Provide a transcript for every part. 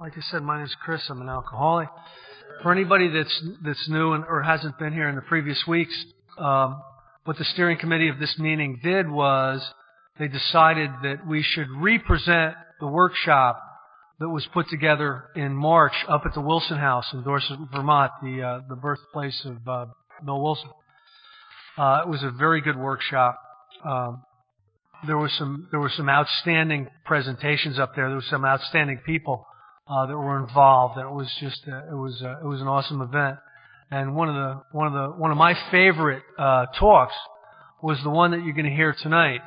Like I said, my name is Chris. I'm an alcoholic. For anybody that's new or hasn't been here in the previous weeks, what the steering committee of this meeting did was they decided that we should represent the workshop that was put together in March up at the Wilson House in Dorset, Vermont, the birthplace of Bill Wilson. It was a very good workshop. There were some outstanding presentations up there. There were some outstanding people that were involved, and it was just it was an awesome event. And one of my favorite talks was the one that you're going to hear tonight.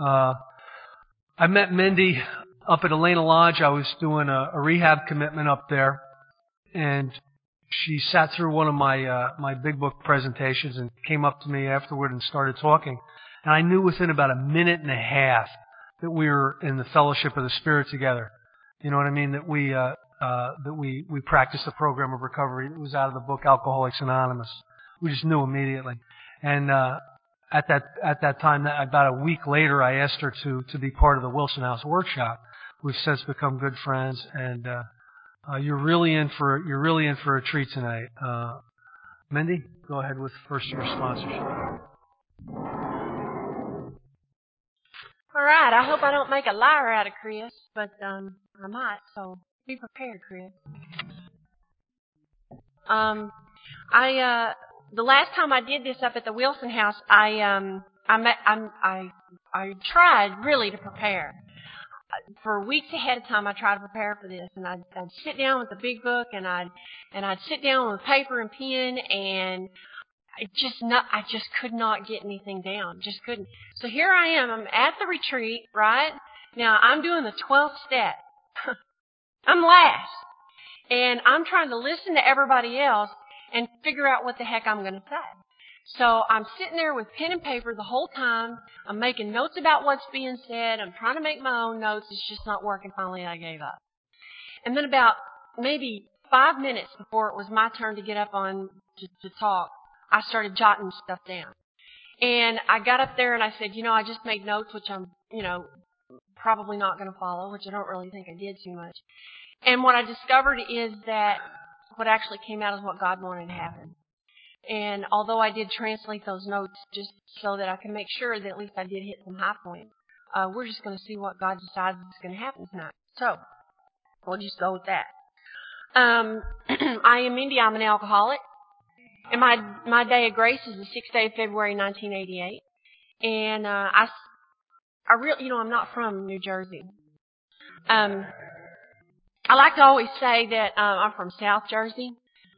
I met Mindy up at Elena Lodge. I was doing a rehab commitment up there, and she sat through one of my big book presentations and came up to me afterward and started talking. And I knew within about a minute and a half that we were in the fellowship of the Spirit together. You know what I mean? That we practiced a program of recovery. It was out of the book Alcoholics Anonymous. We just knew immediately. And at that time, about a week later, I asked her to be part of the Wilson House workshop. We've since become good friends, and you're really in for a treat tonight. Mindy, go ahead with first year sponsorship. All right, I hope I don't make a liar out of Chris, but I might, so be prepared, Chris. The last time I did this up at the Wilson House, I tried really to prepare. For weeks ahead of time, I tried to prepare for this, and I'd sit down with the big book, and I'd sit down with paper and pen, and I just could not get anything down. Just couldn't. So here I am. I'm at the retreat, right? Now, I'm doing the 12th step. I'm last. And I'm trying to listen to everybody else and figure out what the heck I'm going to say. So I'm sitting there with pen and paper the whole time. I'm making notes about what's being said. I'm trying to make my own notes. It's just not working. Finally, I gave up. And then about maybe 5 minutes before it was my turn to get up on to talk, I started jotting stuff down. And I got up there and I said, I just made notes, which I'm, probably not going to follow, which I don't really think I did too much. And what I discovered is that what actually came out is what God wanted to happen. And although I did translate those notes just so that I can make sure that at least I did hit some high points, we're just going to see what God decides is going to happen tonight. So we'll just go with that. I am Mindy. I'm an alcoholic. And my day of grace is the 6th day of February, 1988. And I really, I'm not from New Jersey. I like to always say that I'm from South Jersey.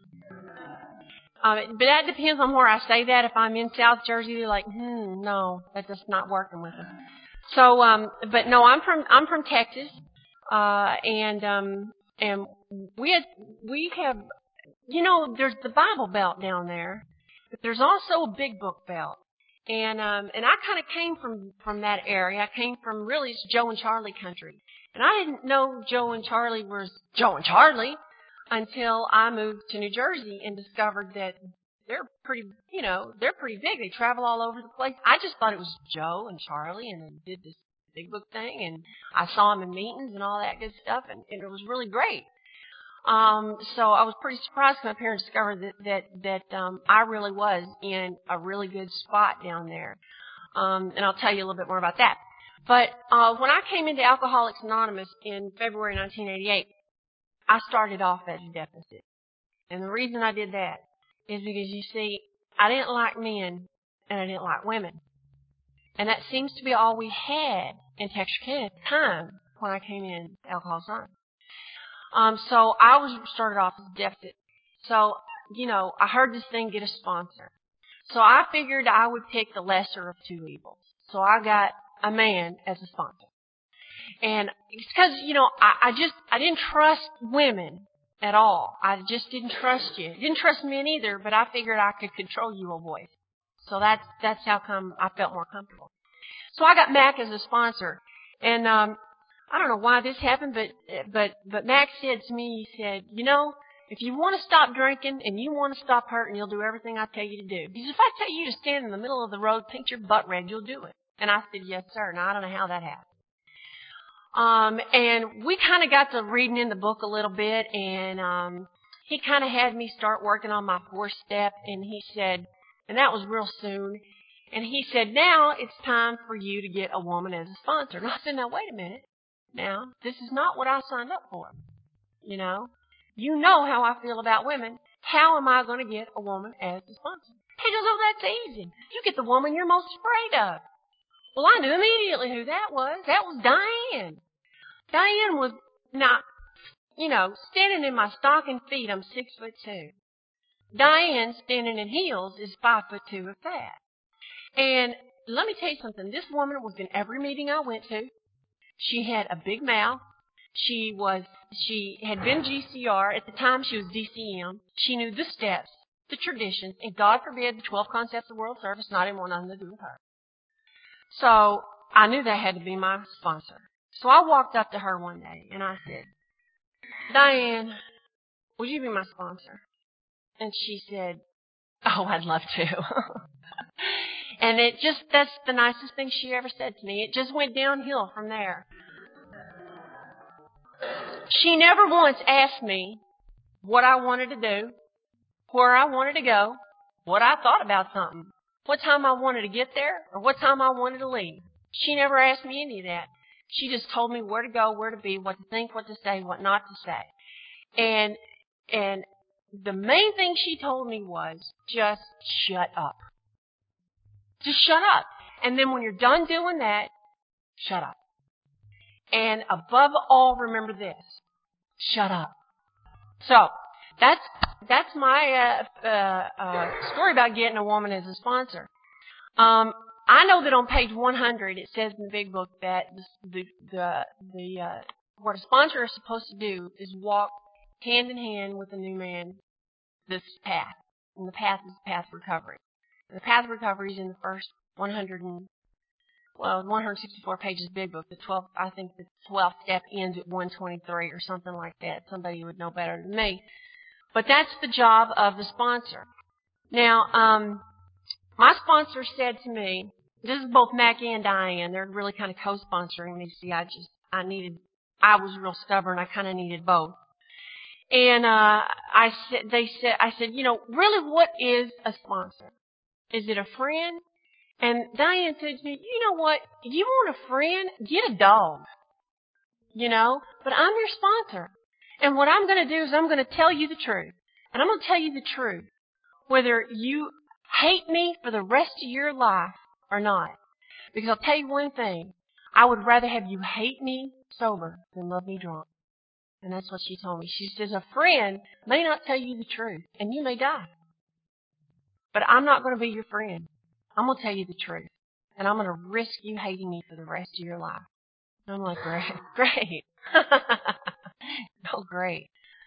But that depends on where I say that. If I'm in South Jersey, they're like, no, that's just not working with us. So, but no, I'm from Texas, and we have. There's the Bible Belt down there, but there's also a Big Book Belt. And I kind of came from that area. I came from really it's Joe and Charlie country. And I didn't know Joe and Charlie was Joe and Charlie until I moved to New Jersey and discovered that they're pretty big. They travel all over the place. I just thought it was Joe and Charlie and they did this Big Book thing. And I saw them in meetings and all that good stuff. And it was really great. So I was pretty surprised when my parents discovered that I really was in a really good spot down there. And I'll tell you a little bit more about that. But when I came into Alcoholics Anonymous in February 1988, I started off at a deficit. And the reason I did that is because, you see, I didn't like men and I didn't like women. And that seems to be all we had in Texarkana at the time when I came in Alcoholics Anonymous. So I started off as a deficit. So, I heard this thing get a sponsor. So I figured I would pick the lesser of two evils. So I got a man as a sponsor. And it's because, I didn't trust women at all. I just didn't trust you. Didn't trust men either, but I figured I could control your voice. So that's how come I felt more comfortable. So I got Mac as a sponsor. And, I don't know why this happened, but Mac said to me, he said, if you want to stop drinking and you want to stop hurting, you'll do everything I tell you to do. Because if I tell you to stand in the middle of the road, paint your butt red, you'll do it. And I said, yes, sir. Now, I don't know how that happened. And we kind of got to reading in the book a little bit, and he kind of had me start working on my 4th step, and he said, and that was real soon, and he said, now it's time for you to get a woman as a sponsor. And I said, now wait a minute. Now, this is not what I signed up for. You know how I feel about women. How am I going to get a woman as a sponsor? He goes, oh, that's easy. You get the woman you're most afraid of. Well, I knew immediately who that was. That was Diane. Diane was not, standing in my stocking feet, I'm 6'2". Diane, standing in heels, is 5'2" of that. And let me tell you something. This woman was in every meeting I went to. She had a big mouth. She had been GCR. At the time, she was DCM. She knew the steps, the traditions, and God forbid the 12 concepts of world service, and I didn't want nothing to do with her. So I knew that had to be my sponsor. So I walked up to her one day, and I said, Diane, would you be my sponsor? And she said, oh, I'd love to. And that's the nicest thing she ever said to me. It just went downhill from there. She never once asked me what I wanted to do, where I wanted to go, what I thought about something, what time I wanted to get there, or what time I wanted to leave. She never asked me any of that. She just told me where to go, where to be, what to think, what to say, what not to say. And the main thing she told me was, just shut up. Just shut up. And then when you're done doing that, shut up. And above all, remember this. Shut up. So, that's my story about getting a woman as a sponsor. I know that on page 100 it says in the big book that what a sponsor is supposed to do is walk hand in hand with a new man this path. And the path is the path of recovery. And the path of recovery is in the first 164 pages of the big book. I think the 12th step ends at 123 or something like that. Somebody would know better than me. But that's the job of the sponsor. Now, my sponsor said to me, this is both Mac and Diane. They're really kind of co-sponsoring me. See, I was real stubborn. I kind of needed both. And I said, really, what is a sponsor? Is it a friend? And Diane said to me, you know what? If you want a friend, get a dog. But I'm your sponsor. And what I'm going to do is I'm going to tell you the truth. And I'm going to tell you the truth, whether you hate me for the rest of your life or not. Because I'll tell you one thing. I would rather have you hate me sober than love me drunk. And that's what she told me. She says, a friend may not tell you the truth, and you may die. But I'm not going to be your friend. I'm going to tell you the truth. And I'm going to risk you hating me for the rest of your life. And I'm like, great. Oh, great.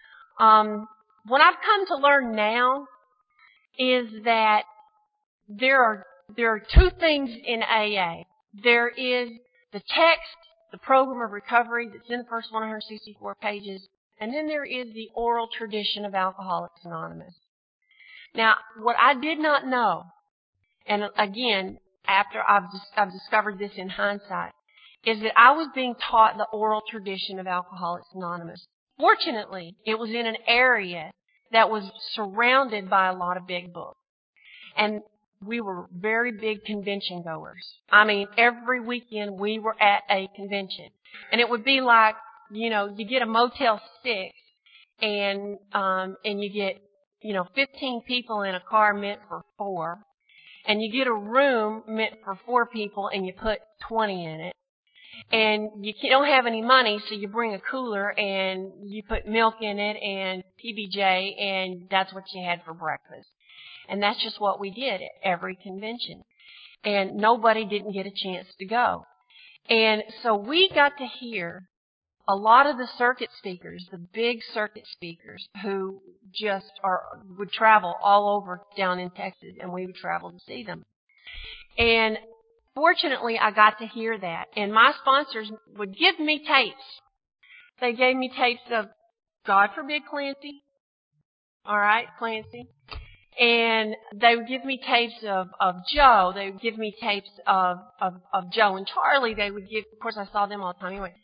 What I've come to learn now is that there are two things in AA. There is the text, the program of recovery that's in the first 164 pages, and then there is the oral tradition of Alcoholics Anonymous. Now, what I did not know, and again, after I've discovered this in hindsight, is that I was being taught the oral tradition of Alcoholics Anonymous. Fortunately, it was in an area that was surrounded by a lot of big books. And we were very big convention goers. I mean, every weekend we were at a convention. And it would be like, you get a Motel 6 and you get, 15 people in a car meant for 4. And you get a room meant for 4 people and you put 20 in it. And you don't have any money, so you bring a cooler and you put milk in it and PBJ, and that's what you had for breakfast. And that's just what we did at every convention. And nobody didn't get a chance to go. And so we got to hear a lot of the circuit speakers, the big circuit speakers, who just would travel all over down in Texas, and we would travel to see them. And fortunately, I got to hear that. And my sponsors would give me tapes. They gave me tapes of, God forbid, Clancy. All right, Clancy. And they would give me tapes of Joe. They would give me tapes of Joe and Charlie. They would give, of course, I saw them all the time anyway.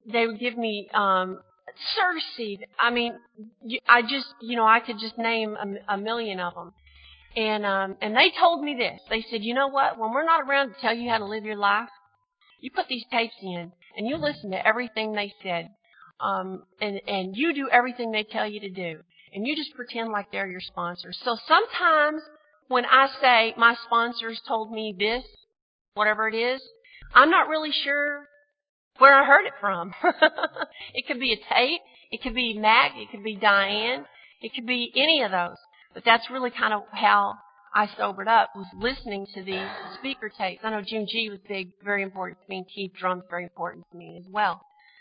they would give me Cersei. I mean, I could just name a million of them. And they told me this. They said, you know what? When we're not around to tell you how to live your life, you put these tapes in and you listen to everything they said. And you do everything they tell you to do. And you just pretend like they're your sponsors. So sometimes when I say my sponsors told me this, whatever it is, I'm not really sure where I heard it from. It could be a tape. It could be Mac. It could be Diane. It could be any of those. But that's really kind of how I sobered up, was listening to these speaker tapes. I know Jim G was big, very important to me, and Keith Drum's very important to me as well.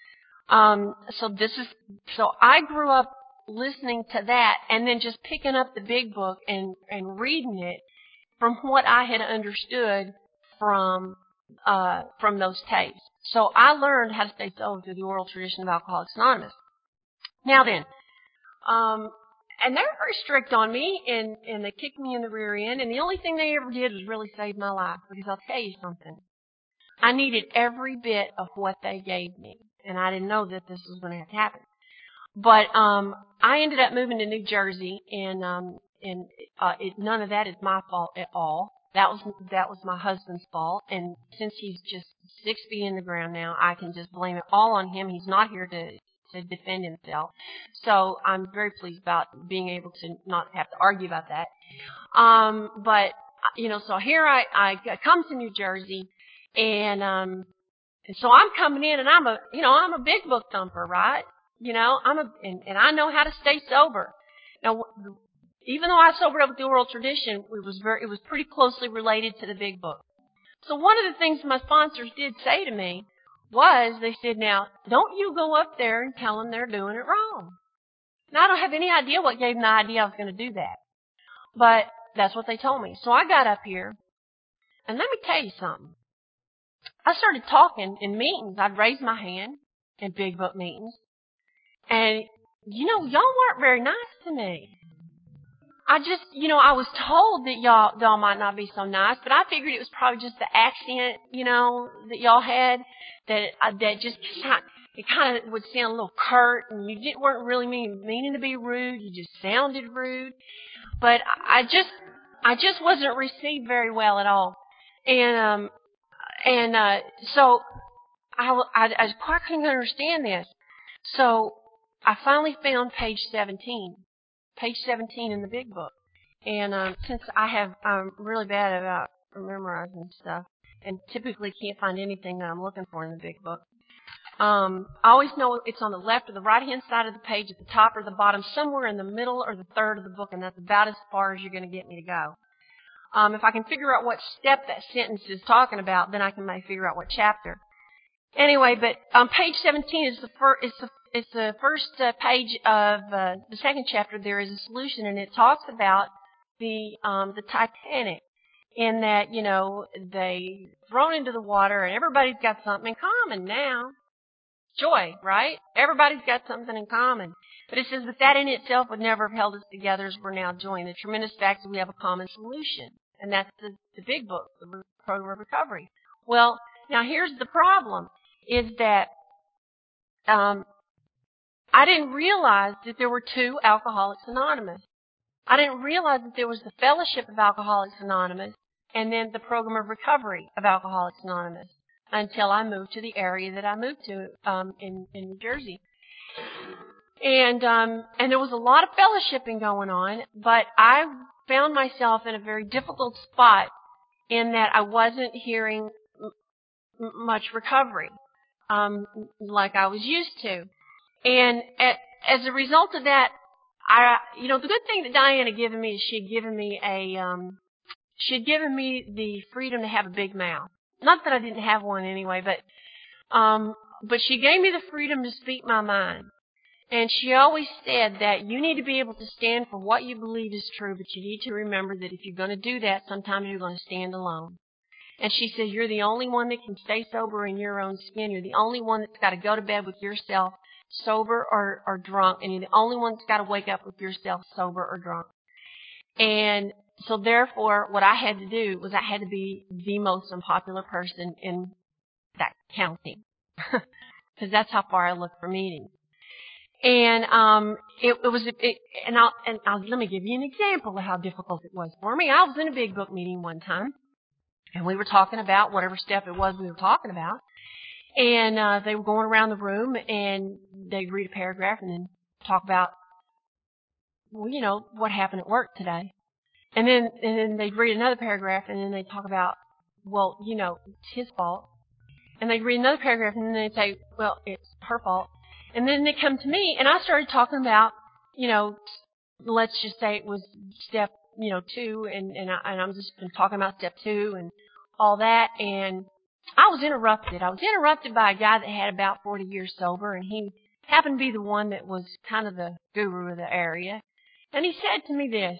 So I grew up listening to that and then just picking up the big book and reading it from what I had understood from those tapes. So I learned how to stay sober through the oral tradition of Alcoholics Anonymous. Now then, and they were very strict on me, and they kicked me in the rear end, and the only thing they ever did was really save my life, because I'll tell you something. I needed every bit of what they gave me, and I didn't know that this was going to have to happen. But I ended up moving to New Jersey, and none of that is my fault at all. That was my husband's fault, and since he's just 6 feet in the ground now, I can just blame it all on him. He's not here to defend himself. So I'm very pleased about being able to not have to argue about that. But so here I come to New Jersey, and so I'm coming in, and I'm a big book thumper, right? And I know how to stay sober. Now, even though I sobered up with the oral tradition, it was pretty closely related to the big book. So one of the things my sponsors did say to me was, they said, now, don't you go up there and tell them they're doing it wrong. Now, I don't have any idea what gave them the idea I was going to do that. But that's what they told me. So I got up here, and let me tell you something. I started talking in meetings. I'd raise my hand in big book meetings. And, y'all weren't very nice to me. I just, I was told that y'all might not be so nice, but I figured it was probably just the accent, that y'all had, that just it kind of would sound a little curt, and you weren't really meaning to be rude. You just sounded rude. But I just wasn't received very well at all. So I quite couldn't understand this. So I finally found page 17 in the big book. And since I'm really bad about memorizing stuff, and typically can't find anything that I'm looking for in the big book, I always know it's on the left or the right-hand side of the page, at the top or the bottom, somewhere in the middle or the third of the book, and that's about as far as you're going to get me to go. If I can figure out what step that sentence is talking about, then I can maybe figure out what chapter. Anyway, but page 17 is the first page of the second chapter. There is a solution, and it talks about the Titanic, in that they thrown into the water, and everybody's got something in common now. Joy, right? Everybody's got something in common. But it says that in itself would never have held us together as we're now joined. The tremendous fact is we have a common solution, and that's the big book, the Program of Recovery. Well, now here's the problem, is that I didn't realize that there were two Alcoholics Anonymous. I didn't realize that there was the Fellowship of Alcoholics Anonymous and then the Program of Recovery of Alcoholics Anonymous, until I moved to the area that I moved to in New Jersey. And there was a lot of fellowshipping going on, but I found myself in a very difficult spot in that I wasn't hearing much recovery like I was used to. And as a result of that, the good thing that Diane had given me is she had given me the freedom to have a big mouth. Not that I didn't have one anyway, but she gave me the freedom to speak my mind. And she always said that you need to be able to stand for what you believe is true, but you need to remember that if you're going to do that, sometimes you're going to stand alone. And she says you're the only one that can stay sober in your own skin. You're the only one that's got to go to bed with yourself sober or drunk, and you're the only one that's got to wake up with yourself sober or drunk. And so therefore, what I had to do was I had to be the most unpopular person in that county. because that's how far I look for meetings. And let me give you an example of how difficult it was for me. I was in a big book meeting one time, and we were talking about whatever step it was we were talking about. And they were going around the room, and they'd read a paragraph and then talk about, well, what happened at work today. And then they'd read another paragraph, and then they'd talk about, well, it's his fault. And they'd read another paragraph, and then they'd say, well, it's her fault. And then they come to me, and I started talking about, let's just say it was step, 2, and I'm just talking about step 2 and all that. And I was interrupted. I was interrupted by a guy that had about 40 years sober, and he happened to be the one that was kind of the guru of the area. And he said to me this.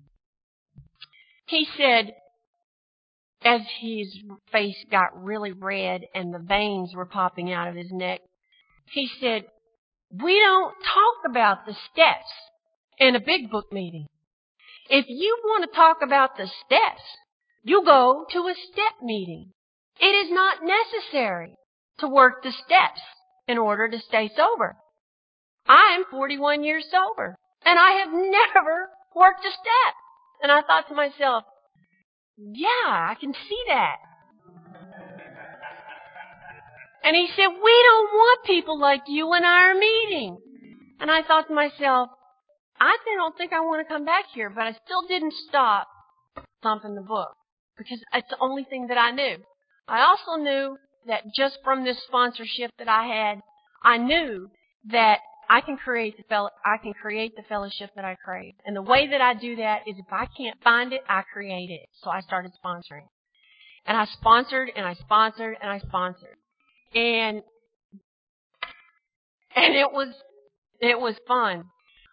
He said, as his face got really red and the veins were popping out of his neck, he said, we don't talk about the steps in a big book meeting. If you want to talk about the steps, you go to a step meeting. It is not necessary to work the steps in order to stay sober. I am 41 years sober, and I have never worked a step. And I thought to myself, yeah, I can see that. And he said, we don't want people like you in our meeting. And I thought to myself, I don't think I want to come back here, but I still didn't stop thumping the book because it's the only thing that I knew. I also knew that just from this sponsorship that I had, I knew that I can create the fellowship that I crave. And the way that I do that is if I can't find it, I create it. So I started sponsoring. And I sponsored and I sponsored and I sponsored. And it was fun.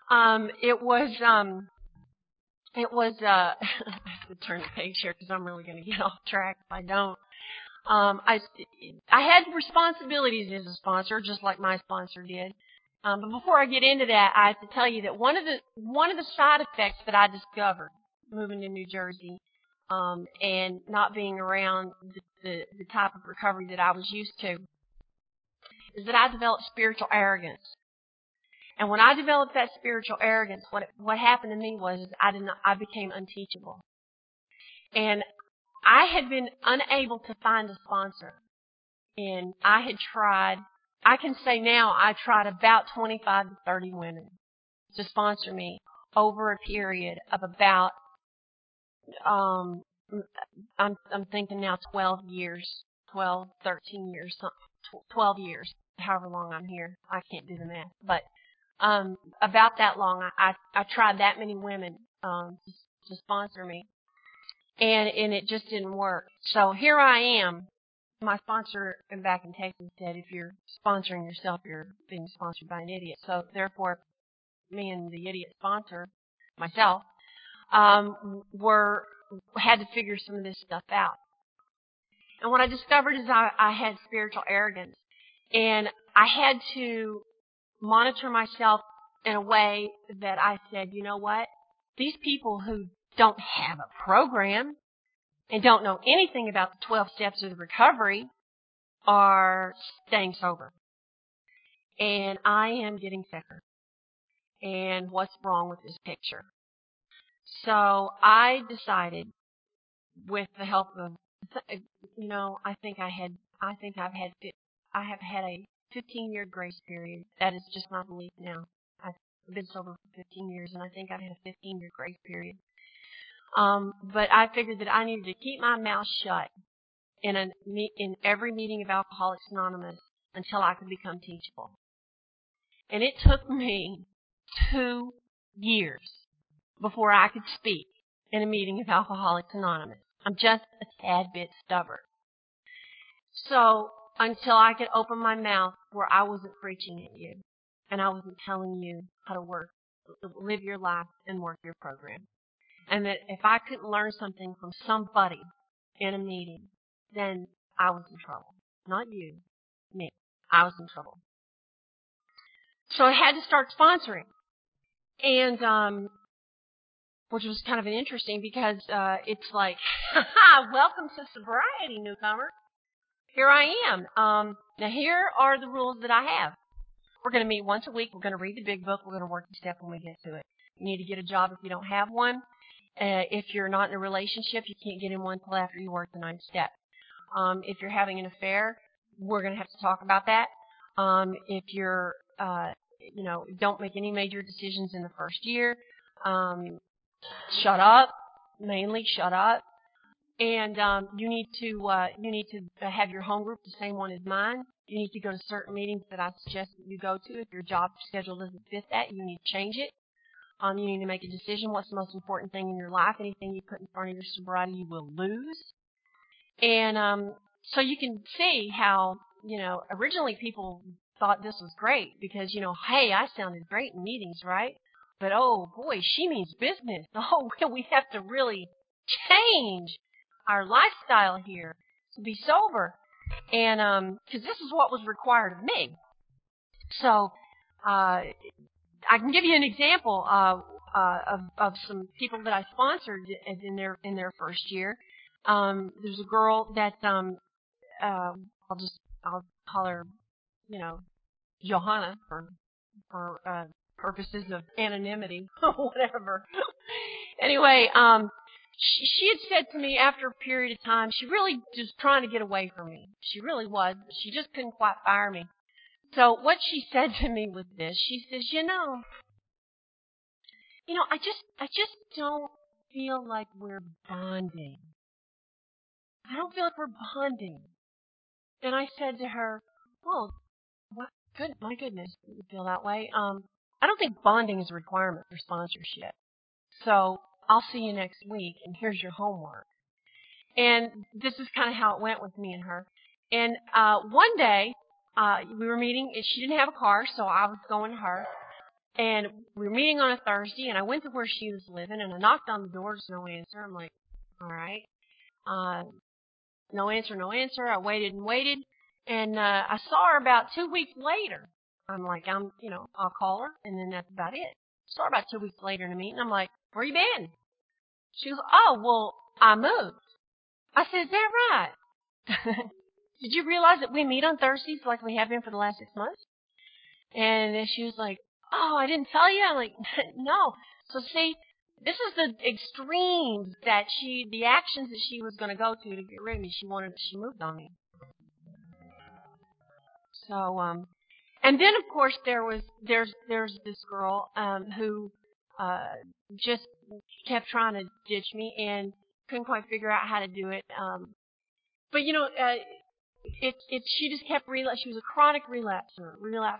I have to turn the page here because I'm really going to get off track if I don't. I had responsibilities as a sponsor, just like my sponsor did. But before I get into that, I have to tell you that one of the side effects that I discovered moving to New Jersey, and not being around the type of recovery that I was used to, is that I developed spiritual arrogance. And when I developed that spiritual arrogance, what happened to me was I became unteachable. And I had been unable to find a sponsor. And I had tried, I can say now, I tried about 25 to 30 women to sponsor me over a period of about, I'm thinking now 12 years, 12, 13 years, 12 years, however long I'm here. I can't do the math. But about that long, I tried that many women to sponsor me. And it just didn't work. So here I am. My sponsor back in Texas said, if you're sponsoring yourself, you're being sponsored by an idiot. So therefore, me and the idiot sponsor, myself, had to figure some of this stuff out. And what I discovered is I had spiritual arrogance. And I had to monitor myself in a way that I said, you know what? These people who don't have a program and don't know anything about the 12 steps of the recovery are staying sober. And I am getting sicker. And what's wrong with this picture? So I decided, with the help of, I have had a 15-year grace period. That is just my belief now. I've been sober for 15 years, and I think I've had a 15-year grace period. But I figured that I needed to keep my mouth shut in every meeting of Alcoholics Anonymous until I could become teachable. And it took me 2 years before I could speak in a meeting of Alcoholics Anonymous. I'm just a tad bit stubborn. So until I could open my mouth where I wasn't preaching at you and I wasn't telling you how to live your life and work your program. And that if I couldn't learn something from somebody in a meeting, then I was in trouble. Not you, me. I was in trouble. So I had to start sponsoring. And, which was kind of interesting because, it's like, welcome to sobriety, newcomer. here I am. Now here are the rules that I have. We're going to meet once a week. We're going to read the big book. We're going to work the step when we get to it. You need to get a job if you don't have one. If you're not in a relationship, you can't get in one until after you work the 9th step. If you're having an affair, we're going to have to talk about that. If you're, don't make any major decisions in the first year. Shut up. Mainly shut up. And you need to have your home group the same one as mine. You need to go to certain meetings that I suggest that you go to. If your job schedule doesn't fit that, you need to change it. You need to make a decision. What's the most important thing in your life? Anything you put in front of your sobriety, you will lose. And so you can see how, originally people thought this was great because, hey, I sounded great in meetings, right? But, oh, boy, she means business. Oh, we have to really change our lifestyle here to be sober. And because this is what was required of me. So I can give you an example of some people that I sponsored in their first year. There's a girl that I'll call her, Johanna for purposes of anonymity, whatever. Anyway, she had said to me after a period of time, she really was trying to get away from me. She really was, but she just couldn't quite fire me. So what she said to me was this. She says, I just don't feel like we're bonding. I don't feel like we're bonding. And I said to her, well, my goodness, you feel that way. I don't think bonding is a requirement for sponsorship. So I'll see you next week, and here's your homework. And this is kind of how it went with me and her. And one day, we were meeting, and she didn't have a car, so I was going to her. And we were meeting on a Thursday, and I went to where she was living, and I knocked on the door, there's no answer. I'm like, all right. No answer. I waited and waited. And I saw her about 2 weeks later. I'm like, I'll call her, and then that's about it. Saw her about 2 weeks later in a meeting. I'm like, where you been? She goes, oh, well, I moved. I said, is that right? Did you realize that we meet on Thursdays like we have been for the last 6 months? And then she was like, oh, I didn't tell you? I'm like, no. So see, this is the extremes the actions that she was going to go to get rid of me. She moved on me. So, and then of course there's this girl, who, just kept trying to ditch me and couldn't quite figure out how to do it. But she just kept she was a chronic relapser.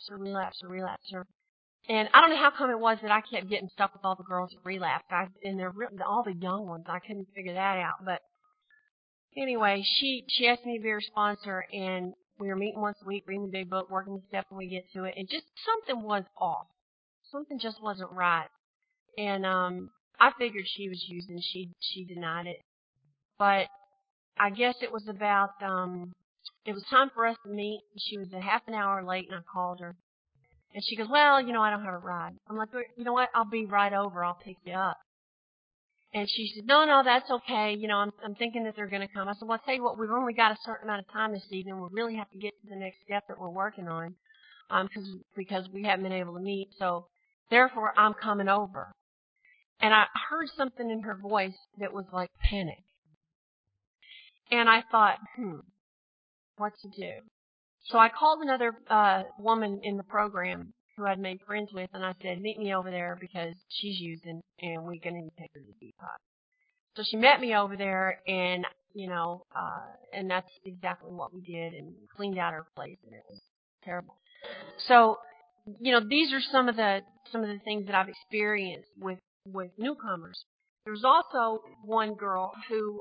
And I don't know how come it was that I kept getting stuck with all the girls that relapsed. And all the young ones. I couldn't figure that out. But anyway, she asked me to be her sponsor, and we were meeting once a week, reading the big book, working the step when we get to it, and just something was off. Something just wasn't right. And I figured she was using. She denied it. But I guess it was about it was time for us to meet. She was a half an hour late, and I called her. And she goes, well, I don't have a ride. I'm like, you know what? I'll be right over. I'll pick you up. And she said, no, that's okay. I'm thinking that they're going to come. I said, well, I'll tell you what, we've only got a certain amount of time this evening. We really have to get to the next step that we're working on, because we haven't been able to meet. So therefore, I'm coming over. And I heard something in her voice that was like panic. And I thought, what to do? So I called another woman in the program who I'd made friends with, and I said, meet me over there because she's using, and we're going to take her to the depot. So she met me over there, and, and that's exactly what we did, and cleaned out her place, and it was terrible. So, these are some of the things that I've experienced with newcomers. There's also one girl who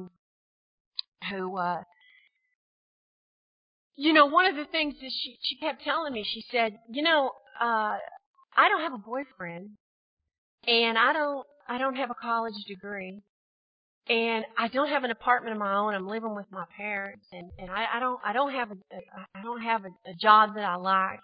one of the things that she kept telling me, she said, I don't have a boyfriend, and I don't have a college degree, and I don't have an apartment of my own. I'm living with my parents, and I don't have a job that I like,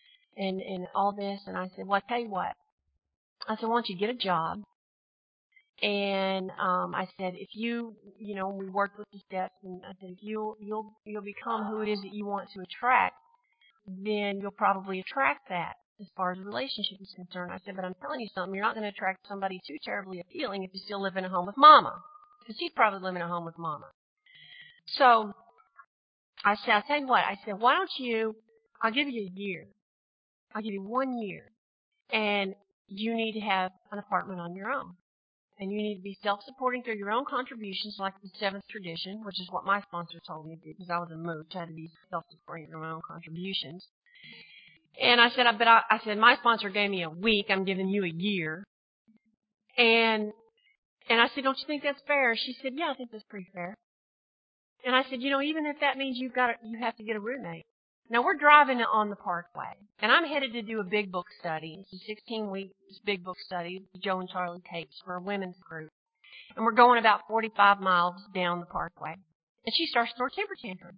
and all this. And I said, well, I tell you what. I said, why don't you get a job, And I said, if we worked with the steps, and I said, if you'll become who it is that you want to attract, then you'll probably attract that as far as a relationship is concerned. I said, but I'm telling you something, you're not going to attract somebody too terribly appealing if you still live in a home with Mama, because he's probably living in a home with Mama. So I said, I'll tell you what, I said, why don't I'll give you a year. I'll give you 1 year. And you need to have an apartment on your own. And you need to be self-supporting through your own contributions, like the seventh tradition, which is what my sponsor told me to do, because I was a mooch. I had to be self-supporting through my own contributions. And I said, I said, my sponsor gave me a week. I'm giving you a year. And I said, don't you think that's fair? She said, yeah, I think that's pretty fair. And I said, even if that means you have to get a roommate. Now we're driving on the Parkway, and I'm headed to do a big book study. It's a 16-week big book study Joe and Charlie takes for a women's group. And we're going about 45 miles down the Parkway. And she starts to throw a temper tantrum.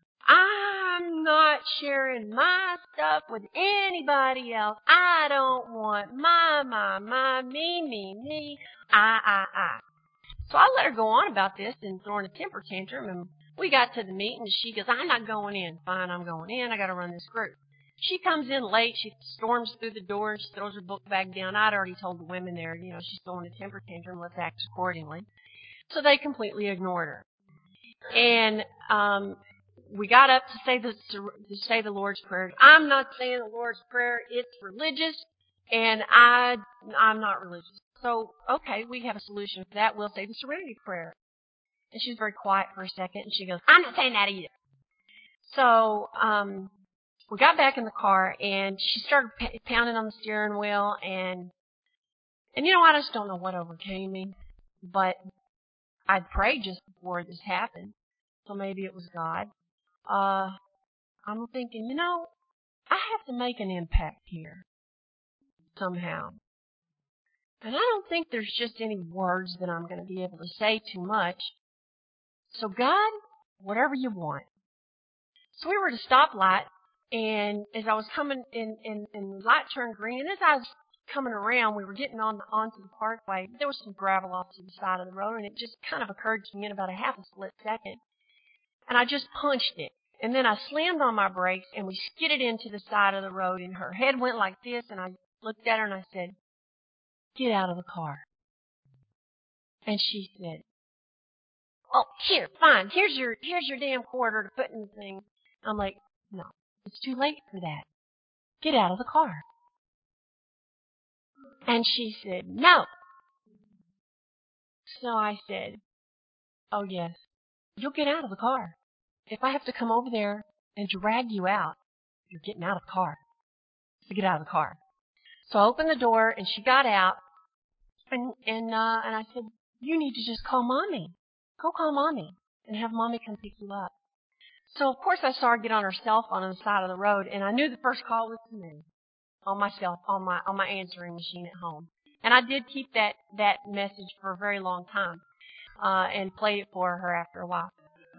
I'm not sharing my stuff with anybody else. I don't want my, me, I. So I let her go on about this and throwing a temper tantrum, and we got to the meeting, and she goes, I'm not going in. Fine, I'm going in. I got to run this group. She comes in late. She storms through the door, and she throws her book bag down. I'd already told the women there, she's throwing a temper tantrum. Let's act accordingly. So they completely ignored her. And we got up to say the Lord's Prayer. I'm not saying the Lord's Prayer. It's religious, and I'm not religious. So, okay, we have a solution for that. We'll say the Serenity Prayer. And she was very quiet for a second, and she goes, I'm not saying that either. So, we got back in the car, and she started pounding on the steering wheel, and I just don't know what overcame me, but I'd prayed just before this happened, so maybe it was God. I'm thinking, I have to make an impact here somehow. And I don't think there's just any words that I'm going to be able to say too much. So God, whatever you want. So we were at a stoplight, and as I was coming in the light turned green, and as I was coming around, we were getting onto the Parkway. There was some gravel off to the side of the road, and it just kind of occurred to me in about a half a split second. And I just punched it. And then I slammed on my brakes, and we skidded into the side of the road, and her head went like this, and I looked at her and I said, get out of the car. And she said, oh, here, fine. Here's your damn quarter to put in the thing. I'm like, no, it's too late for that. Get out of the car. And she said, no. So I said, oh, yes, you'll get out of the car. If I have to come over there and drag you out, you're getting out of the car. So get out of the car. So I opened the door, and she got out, and I said, you need to just call Mommy. Go call Mommy and have Mommy come pick you up. So, of course, I saw her get on her cell phone on the side of the road, and I knew the first call was to me on my answering machine at home. And I did keep that message for a very long time and played it for her after a while.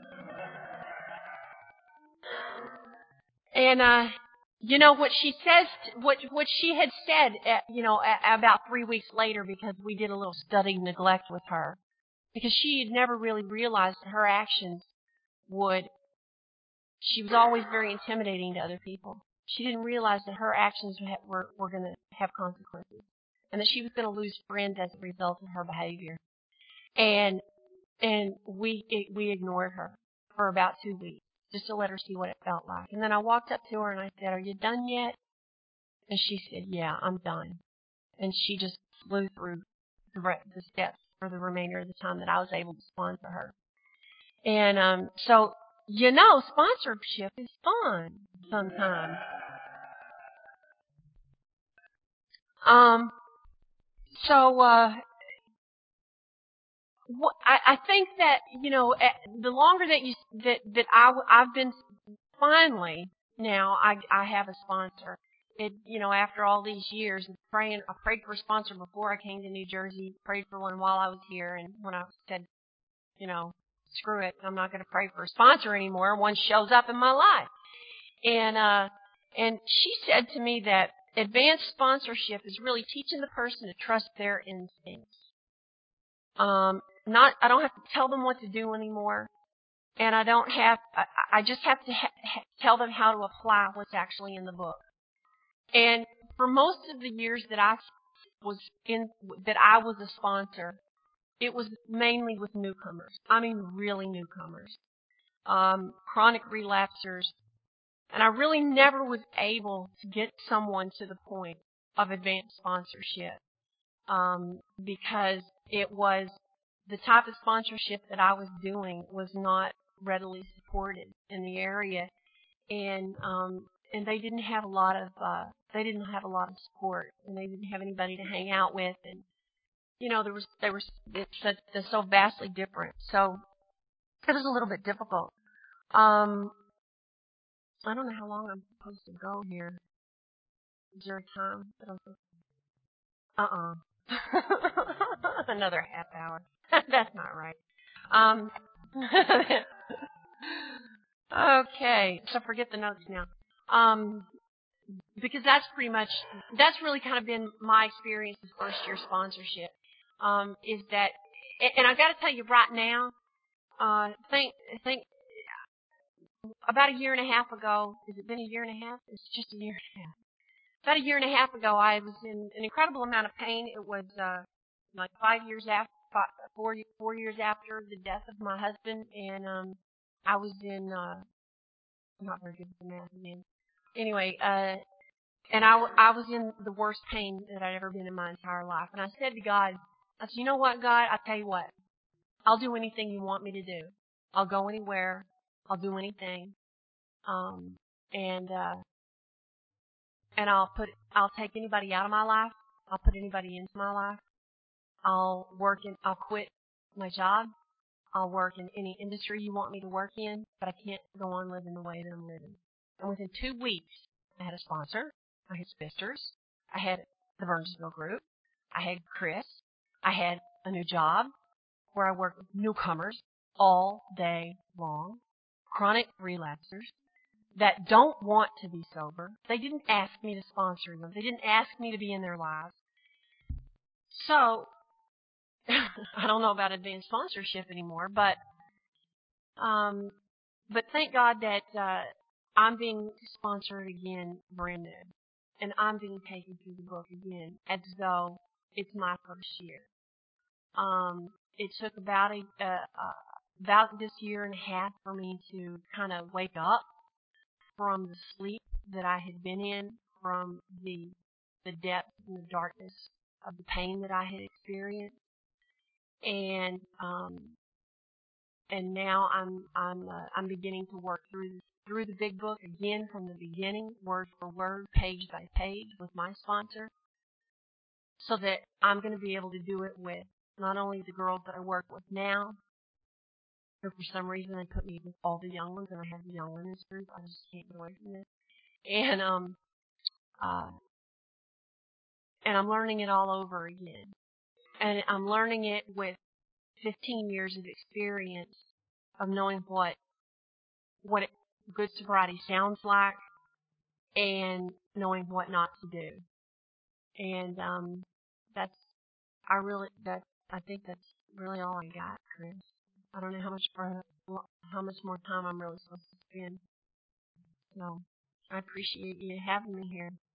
And what she says, what she had said, about 3 weeks later, because we did a little study neglect with her, because she had never really realized that her actions she was always very intimidating to other people. She didn't realize that her actions were going to have consequences, and that she was going to lose friends as a result of her behavior. And we ignored her for about 2 weeks, just to let her see what it felt like. And then I walked up to her and I said, are you done yet? And she said, yeah, I'm done. And she just flew through the steps for the remainder of the time that I was able to sponsor her. And so, sponsorship is fun sometimes. I think that, the longer that I've been, finally, now I have a sponsor. After all these years of praying, I prayed for a sponsor before I came to New Jersey, prayed for one while I was here, and when I said, screw it, I'm not going to pray for a sponsor anymore, one shows up in my life. And she said to me that advanced sponsorship is really teaching the person to trust their instincts. I don't have to tell them what to do anymore, and I just have to tell them how to apply what's actually in the book. And for most of the years that I was a sponsor, it was mainly with newcomers. I mean, really newcomers, chronic relapsers, and I really never was able to get someone to the point of advanced sponsorship, because it was the type of sponsorship that I was doing was not readily supported in the area, and they didn't have a lot of support, and they didn't have anybody to hang out with, and it's so vastly different. So it was a little bit difficult. I don't know how long I'm supposed to go here. Is there a time that I'm supposed Another half hour. That's not right. Okay, so forget the notes now. Because that's really kind of been my experience with first year sponsorship. Is that, and I've got to tell you right now, think about a year and a half ago. Has it been a year and a half? It's just a year and a half. About a year and a half ago, I was in an incredible amount of pain. It was like 4 years after the death of my husband, and I was in not very good with the math again. Anyway, and I was in the worst pain that I'd ever been in my entire life. And I said to God, I said, you know what, God? I'll tell you what. I'll do anything you want me to do. I'll go anywhere. I'll do anything. And I'll take anybody out of my life. I'll put anybody into my life. I'll quit my job. I'll work in any industry you want me to work in, but I can't go on living the way that I'm living. And within 2 weeks, I had a sponsor. I had Spisters. I had the Burnsville Group. I had Chris. I had a new job where I worked with newcomers all day long, chronic relapsers that don't want to be sober. They didn't ask me to sponsor them. They didn't ask me to be in their lives. So, I don't know about advanced sponsorship anymore, but thank God that I'm being sponsored again brand new. And I'm being taken through the book again as though it's my first year. It took about this year and a half for me to kind of wake up from the sleep that I had been in, from the depth and the darkness of the pain that I had experienced, and now I'm beginning to work through the big book again from the beginning, word for word, page by page, with my sponsor, so that I'm going to be able to do it with not only the girls that I work with now, but for some reason they put me with all the young ones, and I have the young women's group. I just can't get away from this. And I'm learning it all over again. And I'm learning it with 15 years of experience of knowing what good sobriety sounds like, and knowing what not to do. And I think that's really all I got, Chris. I don't know how much more time I'm really supposed to spend. So I appreciate you having me here.